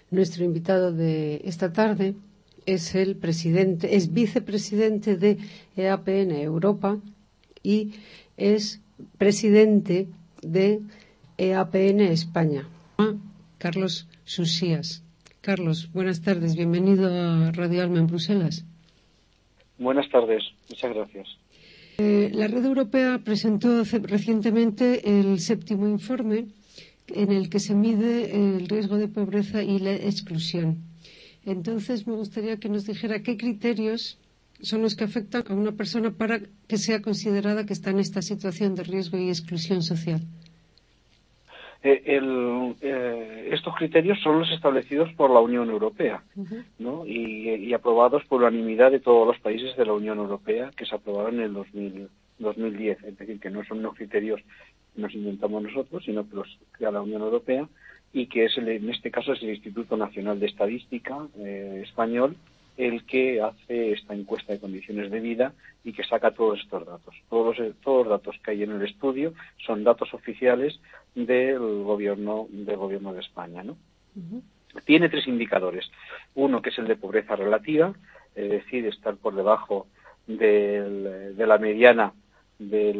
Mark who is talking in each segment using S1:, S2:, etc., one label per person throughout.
S1: Nuestro invitado de esta tarde es es vicepresidente de EAPN Europa y es presidente de EAPN España, Carlos Susías. Carlos, buenas tardes, bienvenido a Radio Alma en Bruselas.
S2: Buenas tardes, muchas gracias.
S1: La Red Europea presentó recientemente el 7º informe en el que se mide el riesgo de pobreza y la exclusión. Entonces, me gustaría que nos dijera qué criterios son los que afectan a una persona para que sea considerada que está en esta situación de riesgo y exclusión social.
S2: Estos criterios son los establecidos por la Unión Europea, ¿no? y aprobados por unanimidad de todos los países de la Unión Europea, que se aprobaron en el 2010. Es decir, que no son unos criterios que nos inventamos nosotros, sino que los crea la Unión Europea, y que en este caso es el Instituto Nacional de Estadística español el que hace esta encuesta de condiciones de vida y que saca todos estos datos. Todos los datos que hay en el estudio son datos oficiales del gobierno de España, ¿no? Tiene 3 indicadores. Uno que es el de pobreza relativa, es decir, estar por debajo de la mediana de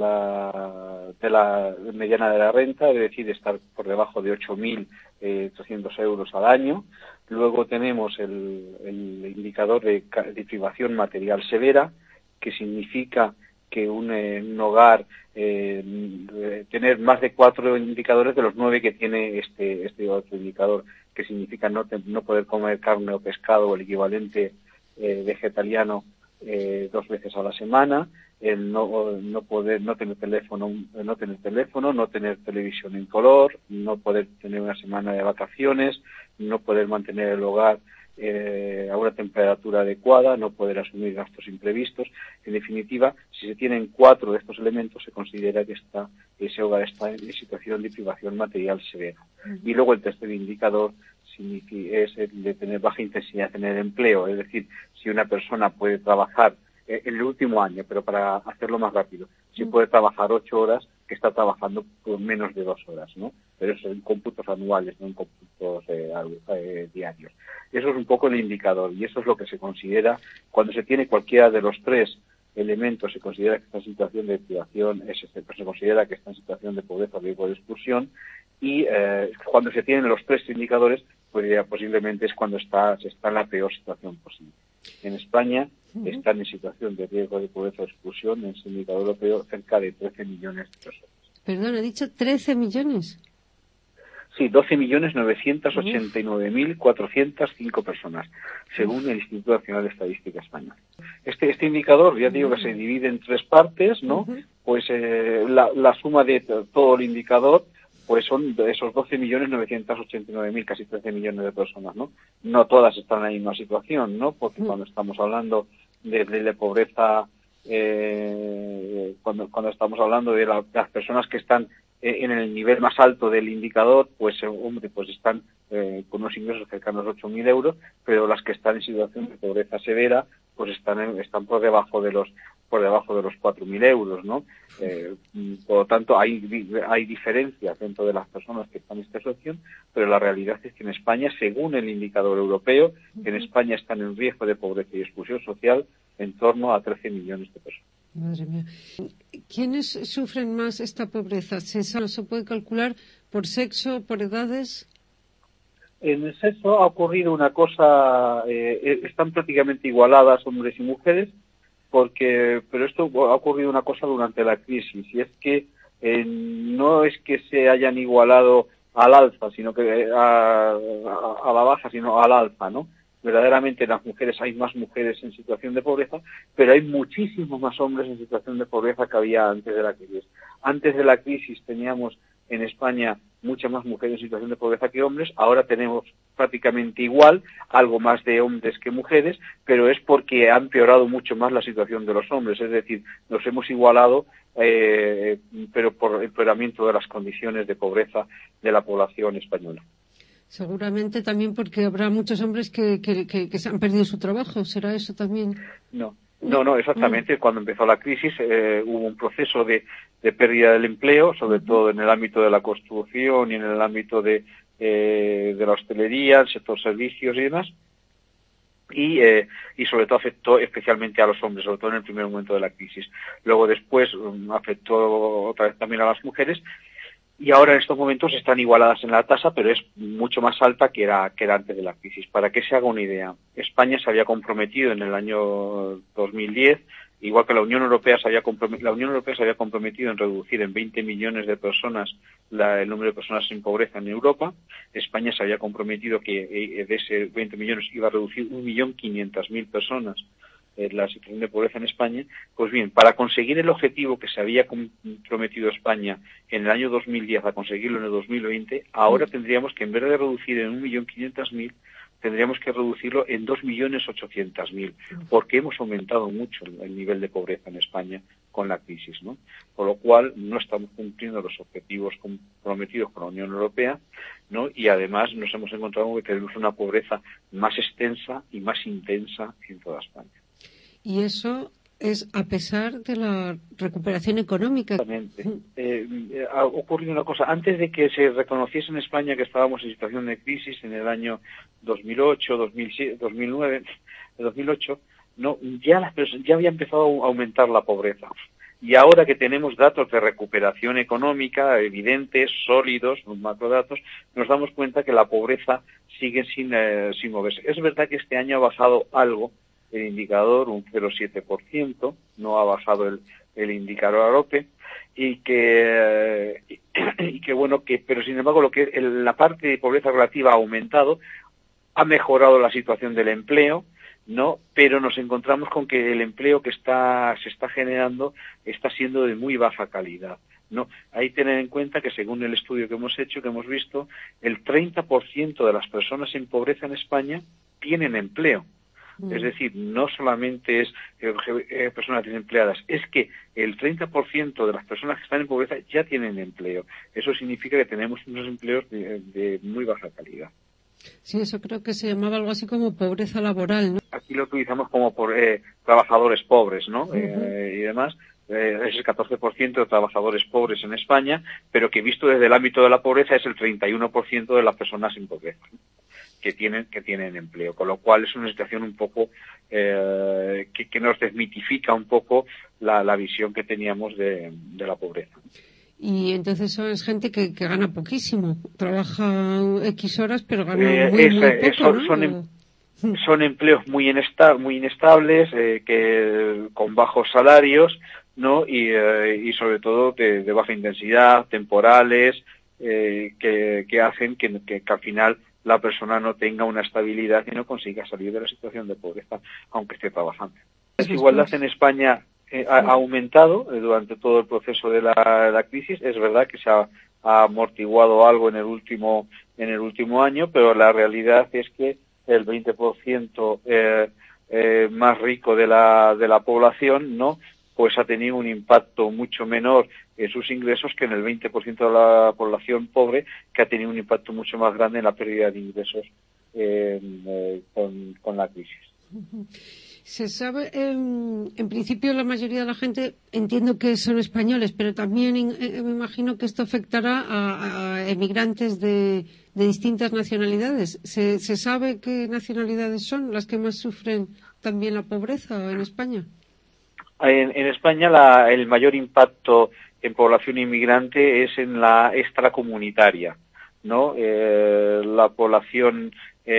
S2: la mediana de la renta, es decir, estar por debajo de 8.300 euros al año. Luego tenemos el indicador de privación material severa, que significa que un hogar tener más de 4 indicadores de los 9 que tiene este otro indicador, que significa no poder comer carne o pescado o el equivalente vegetariano 2 veces a la semana, el no tener teléfono, no tener televisión en color, no poder tener una semana de vacaciones, no poder mantener el hogar a una temperatura adecuada, no poder asumir gastos imprevistos. En definitiva, si se tienen 4 de estos elementos, se considera que ese hogar está en situación de privación material severa. Y luego el tercer indicador es el de tener baja intensidad en el empleo, es decir, si una persona puede trabajar en el último año, pero para hacerlo más rápido, si puede trabajar 8 horas, que está trabajando por menos de 2 horas, ¿no? Pero eso en cómputos anuales, no en cómputos diarios. Eso es un poco el indicador, y eso es lo que se considera cuando se tiene cualquiera de los 3 elementos. Se considera que está en situación de privación, se considera que está en situación de pobreza o riesgo de exclusión, y cuando se tienen los 3 indicadores, pues ya posiblemente es cuando se está en la peor situación posible. En España están en situación de riesgo de pobreza o exclusión, en ese indicador europeo, cerca de 13 millones de personas.
S1: Perdón, ¿ha dicho 13 millones?
S2: Sí, 12.989.405 personas, según el Instituto Nacional de Estadística Español. Este indicador, ya digo que se divide en 3 partes, ¿no? Pues la suma de todo el indicador, pues son esos 12.989.000, casi 13 millones de personas, ¿no? No todas están en la misma situación, ¿no? Porque cuando estamos hablando de pobreza, cuando estamos hablando de las personas que están en el nivel más alto del indicador, pues están con unos ingresos cercanos a 8.000 euros, pero las que están en situación de pobreza severa, pues están por debajo de los 4.000 euros, ¿no? Por lo tanto, hay diferencias dentro de las personas que están en esta situación, pero la realidad es que en España, según el indicador europeo, en España están en riesgo de pobreza y exclusión social en torno a 13 millones de personas.
S1: Madre mía. ¿Quiénes sufren más esta pobreza? ¿Se puede calcular por sexo, por edades?
S2: En el sexo ha ocurrido una cosa, están prácticamente igualadas hombres y mujeres, pero esto ha ocurrido una cosa durante la crisis, y es que no es que se hayan igualado al alza, sino que a la baja, sino al alza, ¿no? Verdaderamente las mujeres, hay más mujeres en situación de pobreza, pero hay muchísimos más hombres en situación de pobreza que había antes de la crisis. Antes de la crisis teníamos en España muchas más mujeres en situación de pobreza que hombres, ahora tenemos prácticamente igual, algo más de hombres que mujeres, pero es porque ha empeorado mucho más la situación de los hombres, es decir, nos hemos igualado, pero por empeoramiento de las condiciones de pobreza de la población española.
S1: Seguramente también porque habrá muchos hombres que se han perdido su trabajo. ¿Será eso también?
S2: No, exactamente. Cuando empezó la crisis hubo un proceso de pérdida del empleo, sobre todo en el ámbito de la construcción y en el ámbito de de la hostelería, el sector servicios y demás, y sobre todo afectó especialmente a los hombres, sobre todo en el primer momento de la crisis. Luego después afectó otra vez también a las mujeres, y ahora en estos momentos están igualadas en la tasa, pero es mucho más alta que era antes de la crisis. Para que se haga una idea, España se había comprometido en el año 2010, igual que la Unión Europea se había comprometido en reducir en 20 millones de personas el número de personas sin pobreza en Europa. España se había comprometido que de ese 20 millones iba a reducir 1.500.000 personas la situación de pobreza en España. Pues bien, para conseguir el objetivo que se había comprometido España en el año 2010 a conseguirlo en el 2020, ahora tendríamos que, en vez de reducir en 1.500.000, tendríamos que reducirlo en 2.800.000, porque hemos aumentado mucho el nivel de pobreza en España con la crisis, ¿no? Por lo cual no estamos cumpliendo los objetivos comprometidos con la Unión Europea, ¿no? Y además nos hemos encontrado que tenemos una pobreza más extensa y más intensa en toda España.
S1: Y eso es a pesar de la recuperación económica.
S2: Exactamente. Ha ocurrido una cosa. Antes de que se reconociese en España que estábamos en situación de crisis en el año 2008, 2007, 2009, 2008, no, ya había empezado a aumentar la pobreza. Y ahora que tenemos datos de recuperación económica evidentes, sólidos, macrodatos, nos damos cuenta que la pobreza sigue sin moverse. Es verdad que este año ha bajado algo el indicador, un 0,7%, no ha bajado el indicador AROPE, pero sin embargo la parte de pobreza relativa ha aumentado, ha mejorado la situación del empleo, ¿no? Pero nos encontramos con que el empleo que se está generando está siendo de muy baja calidad, ¿no? Hay que tener en cuenta que, según el estudio que hemos hecho, que hemos visto, el 30% de las personas en pobreza en España tienen empleo. Es decir, no solamente es personas desempleadas, es que el 30% de las personas que están en pobreza ya tienen empleo. Eso significa que tenemos unos empleos de muy baja calidad.
S1: Sí, eso creo que se llamaba algo así como pobreza laboral, ¿no?
S2: Aquí lo utilizamos como trabajadores pobres, ¿no? Y demás. Es el 14% de trabajadores pobres en España, pero que visto desde el ámbito de la pobreza es el 31% de las personas sin pobreza, ¿no? que tienen empleo, con lo cual es una situación un poco que nos desmitifica un poco la visión que teníamos de la pobreza.
S1: Y entonces es gente que gana poquísimo, trabaja X horas pero gana muy poco, ¿no?
S2: Son empleos muy inestables, con bajos salarios, ¿no? Y sobre todo de baja intensidad, temporales, que hacen que al final la persona no tenga una estabilidad y no consiga salir de la situación de pobreza, aunque esté trabajando. La desigualdad en España ha aumentado durante todo el proceso de la crisis. Es verdad que se ha amortiguado algo en el último año, pero la realidad es que el 20% más rico de la población, ¿no?, pues ha tenido un impacto mucho menor en sus ingresos que en el 20% de la población pobre, que ha tenido un impacto mucho más grande en la pérdida de ingresos con la crisis.
S1: Se sabe, en principio la mayoría de la gente entiendo que son españoles, pero también me imagino que esto afectará a emigrantes de distintas nacionalidades. ¿Se sabe qué nacionalidades son las que más sufren también la pobreza en España?
S2: En España el mayor impacto en población inmigrante es en la extracomunitaria, ¿no? La población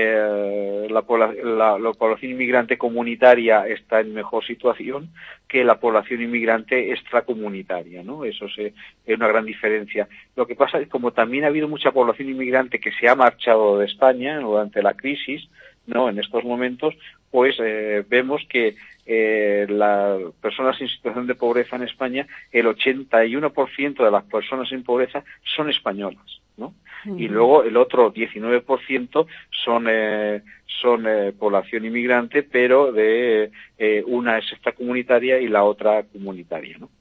S2: inmigrante comunitaria está en mejor situación que la población inmigrante extracomunitaria, ¿no? Eso es una gran diferencia. Lo que pasa es que, como también ha habido mucha población inmigrante que se ha marchado de España durante la crisis, ¿no?, en estos momentos, pues vemos que las personas en situación de pobreza en España, el 81% de las personas en pobreza son españolas, ¿no? Y luego el otro 19% son población inmigrante, pero de una es extracomunitaria y la otra comunitaria, ¿no?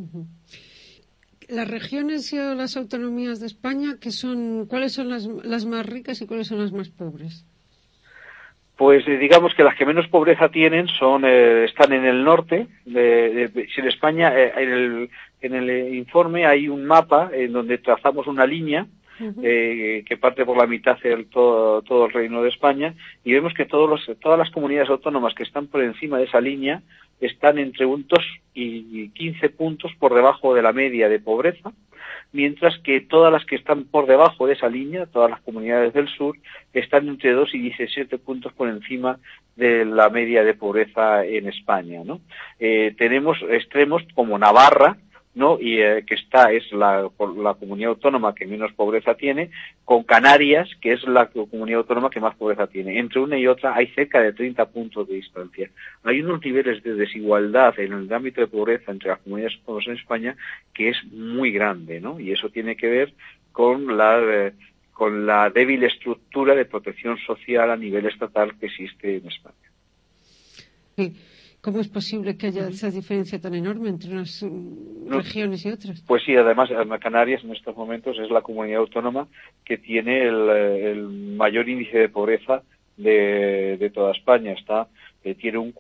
S1: Las regiones y las autonomías de España, ¿cuáles son las más ricas y cuáles son las más pobres?
S2: Pues digamos que las que menos pobreza tienen están en el norte. Si en España, en el informe hay un mapa en donde trazamos una línea que parte por la mitad todo el Reino de España, y vemos que todas las comunidades autónomas que están por encima de esa línea están entre un 2 y 15 puntos por debajo de la media de pobreza, mientras que todas las que están por debajo de esa línea, todas las comunidades del sur, están entre 2 y 17 puntos por encima de la media de pobreza en España, ¿no? Tenemos extremos como Navarra, ¿no? Y que es la comunidad autónoma que menos pobreza tiene, con Canarias, que es la comunidad autónoma que más pobreza tiene. Entre una y otra hay cerca de 30 puntos de distancia. Hay unos niveles de desigualdad en el ámbito de pobreza entre las comunidades autónomas en España que es muy grande, ¿no? Y eso tiene que ver con la débil estructura de protección social a nivel estatal que existe en España.
S1: Sí. ¿Cómo es posible que haya esa diferencia tan enorme entre unas regiones y otras?
S2: Pues sí, además Canarias en estos momentos es la comunidad autónoma que tiene el mayor índice de pobreza de toda España. Tiene un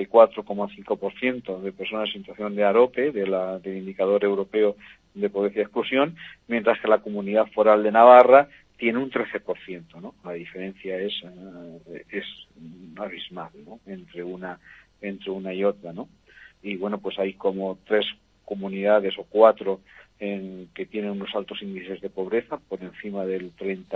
S2: 44,5% de personas en situación de AROPE, del indicador europeo de pobreza y exclusión, mientras que la comunidad foral de Navarra tiene un 13%, ¿no? La diferencia es abismal, ¿no? Entre una y otra, ¿no? Y bueno, pues hay como 3 comunidades o 4 que tienen unos altos índices de pobreza por encima del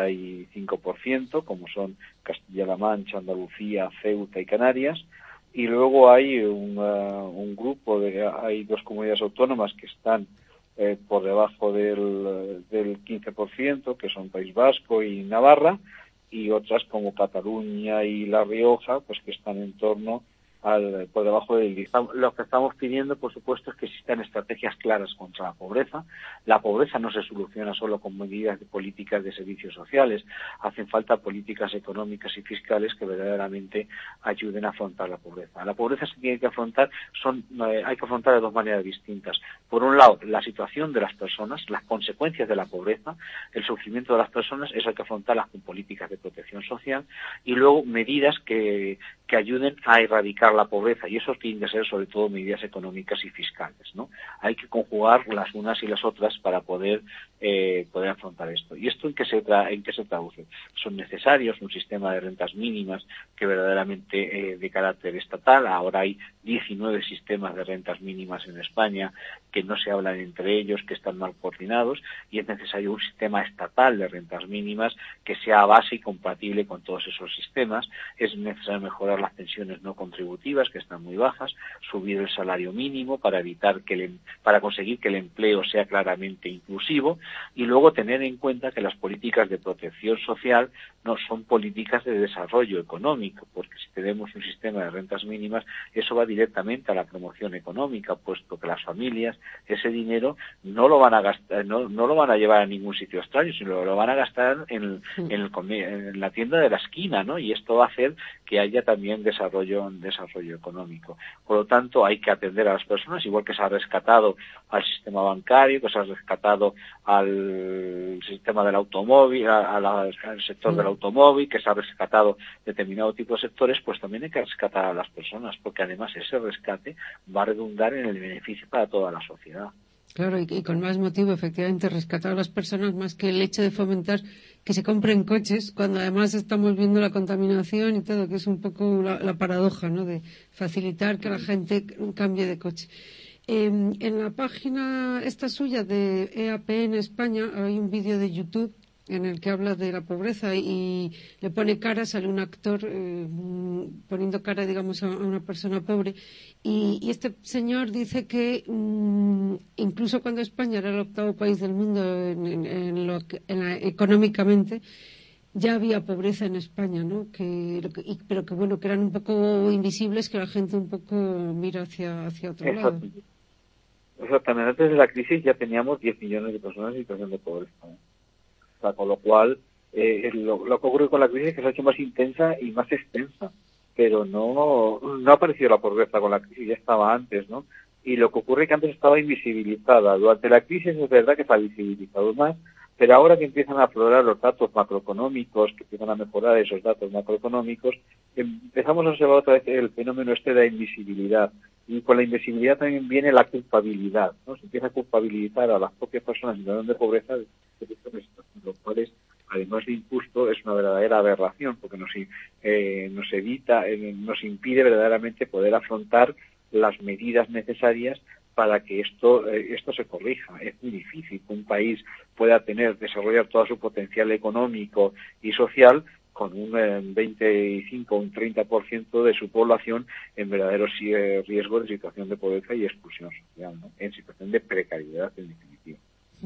S2: 35%, como son Castilla-La Mancha, Andalucía, Ceuta y Canarias. Y luego hay un grupo hay 2 comunidades autónomas que están por debajo del 15%, que son País Vasco y Navarra, y otras como Cataluña y La Rioja, pues que están en torno por debajo del índice. Lo que estamos pidiendo, por supuesto, es que existan estrategias claras contra la pobreza. La pobreza no se soluciona solo con medidas de políticas de servicios sociales. Hacen falta políticas económicas y fiscales que verdaderamente ayuden a afrontar la pobreza. La pobreza se tiene que afrontar, hay que afrontar de 2 maneras distintas. Por un lado, la situación de las personas, las consecuencias de la pobreza, el sufrimiento de las personas, eso hay que afrontarlas con políticas de protección social, y luego medidas que ayuden a erradicar la pobreza, y eso tiene que ser sobre todo medidas económicas y fiscales, ¿no? Hay que conjugar las unas y las otras para poder afrontar esto. ¿Y esto en qué se traduce? Son necesarios un sistema de rentas mínimas que verdaderamente de carácter estatal. Ahora hay 19 sistemas de rentas mínimas en España que no se hablan entre ellos, que están mal coordinados, y es necesario un sistema estatal de rentas mínimas que sea base y compatible con todos esos sistemas. Es necesario mejorar las pensiones no contributivas, que están muy bajas, subir el salario mínimo para conseguir que el empleo sea claramente inclusivo, y luego tener en cuenta que las políticas de protección social no son políticas de desarrollo económico, porque si tenemos un sistema de rentas mínimas, eso va directamente a la promoción económica, puesto que las familias ese dinero no lo van a gastar, no lo van a llevar a ningún sitio extraño, sino lo van a gastar en la tienda de la esquina, ¿no? Y esto va a hacer que haya también desarrollo económico. Por lo tanto, hay que atender a las personas, igual que se ha rescatado al sistema bancario, que se ha rescatado al sistema del automóvil, al sector del automóvil, que se ha rescatado determinado tipo de sectores, pues también hay que rescatar a las personas, porque además ese rescate va a redundar en el beneficio para toda la sociedad.
S1: Claro, y con más motivo, efectivamente, rescatar a las personas más que el hecho de fomentar que se compren coches, cuando además estamos viendo la contaminación y todo, que es un poco la paradoja, ¿no?, de facilitar que la gente cambie de coche. En la página esta suya de EAP en España hay un vídeo de YouTube en el que habla de la pobreza y le pone cara, sale un actor poniendo cara, digamos, a una persona pobre, y este señor dice que incluso cuando España era el 8º país del mundo económicamente, ya había pobreza en España, ¿no? Pero que bueno, que eran un poco invisibles, que la gente un poco mira hacia otro lado.
S2: Exactamente. Antes de la crisis ya teníamos 10 millones de personas en situación de pobreza, ¿no? O sea, con lo cual, lo que ocurre con la crisis es que se ha hecho más intensa y más extensa, pero no ha aparecido la pobreza con la crisis, ya estaba antes, ¿no? Y lo que ocurre es que antes estaba invisibilizada. Durante la crisis es verdad que se ha visibilizado más, pero ahora que empiezan a aflorar los datos macroeconómicos, que empiezan a mejorar esos datos macroeconómicos, empezamos a observar otra vez el fenómeno de la invisibilidad Y con la invisibilidad también viene la culpabilidad, ¿no? Se empieza a culpabilizar a las propias personas en situación de pobreza de lo cual es, además de injusto, es una verdadera aberración, porque nos impide verdaderamente poder afrontar las medidas necesarias para que esto se corrija. Es muy difícil que un país pueda desarrollar todo su potencial económico y social con un 25 o un 30% de su población en verdaderos riesgos de situación de pobreza y exclusión social, ¿no? En situación de precariedad, en definitiva.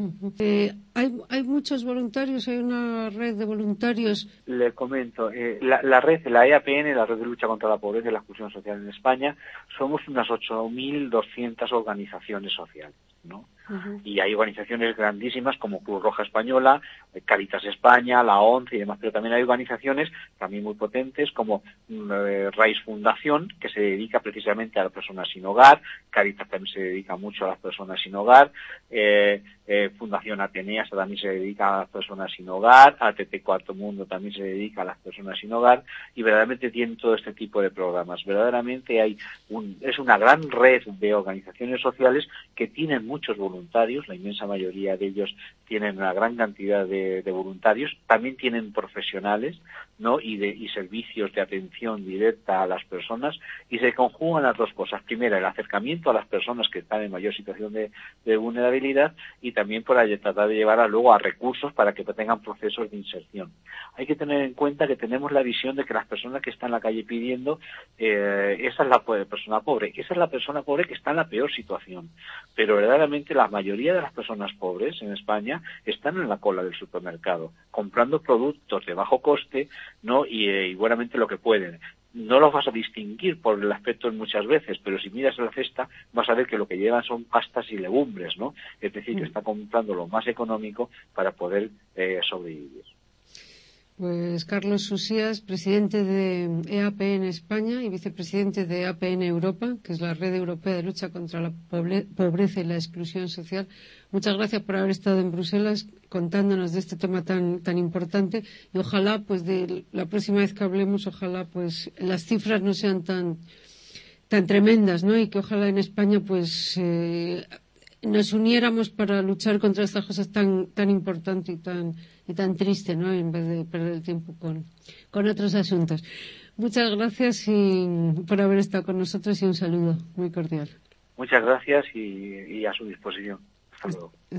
S1: Hay muchos voluntarios, hay una red de voluntarios.
S2: Le comento, la red, la EAPN, la Red de Lucha contra la Pobreza y la Exclusión Social en España, somos unas 8.200 organizaciones sociales, ¿no? Y hay organizaciones grandísimas como Cruz Roja Española, Cáritas España, la ONCE y demás, pero también hay organizaciones también muy potentes como Raíz Fundación, que se dedica precisamente a las personas sin hogar, Cáritas también se dedica mucho a las personas sin hogar, Fundación Ateneas también se dedica a las personas sin hogar, ATT Cuarto Mundo también se dedica a las personas sin hogar, y verdaderamente tienen todo este tipo de programas. Verdaderamente es una gran red de organizaciones sociales que tienen muchos voluntarios, la inmensa mayoría de ellos tienen una gran cantidad de voluntarios, también tienen profesionales, ¿no? y servicios de atención directa a las personas, y se conjugan las dos cosas. Primero, el acercamiento a las personas que están en mayor situación de vulnerabilidad, y también por tratar de llevar luego a recursos para que tengan procesos de inserción. Hay que tener en cuenta que tenemos la visión de que las personas que están en la calle pidiendo, esa es la persona pobre, esa es la persona pobre que está en la peor situación, pero verdaderamente la mayoría de las personas pobres en España están en la cola del supermercado, comprando productos de bajo coste, ¿no? y buenamente lo que pueden. No los vas a distinguir por el aspecto muchas veces, pero si miras la cesta vas a ver que lo que llevan son pastas y legumbres, ¿no? Es decir, que está comprando lo más económico para poder sobrevivir.
S1: Pues Carlos Susías, presidente de EAPN España y vicepresidente de EAPN Europa, que es la Red Europea de Lucha contra la Pobreza y la Exclusión Social. Muchas gracias por haber estado en Bruselas contándonos de este tema tan importante, y ojalá, pues, de la próxima vez que hablemos, ojalá, pues, las cifras no sean tan tremendas, ¿no? Y que ojalá en España, pues, nos uniéramos para luchar contra estas cosas tan importantes y tan tristes, ¿no? En vez de perder el tiempo con otros asuntos. Muchas gracias por haber estado con nosotros, y un saludo muy cordial.
S2: Muchas gracias y a su disposición. Hasta luego.